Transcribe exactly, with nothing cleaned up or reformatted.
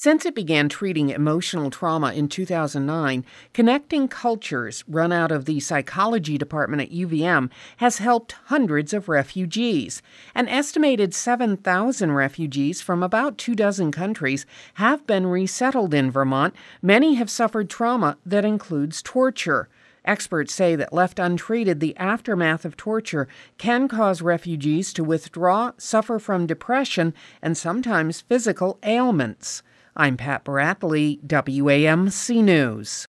Since it began treating emotional trauma in two thousand nine, Connecting Cultures, run out of the psychology department at U V M, has helped hundreds of refugees. An estimated seven thousand refugees from about two dozen countries have been resettled in Vermont. Many have suffered trauma that includes torture. Experts say that left untreated, the aftermath of torture can cause refugees to withdraw, suffer from depression, and sometimes physical ailments. I'm Pat Bradley, W A M C News.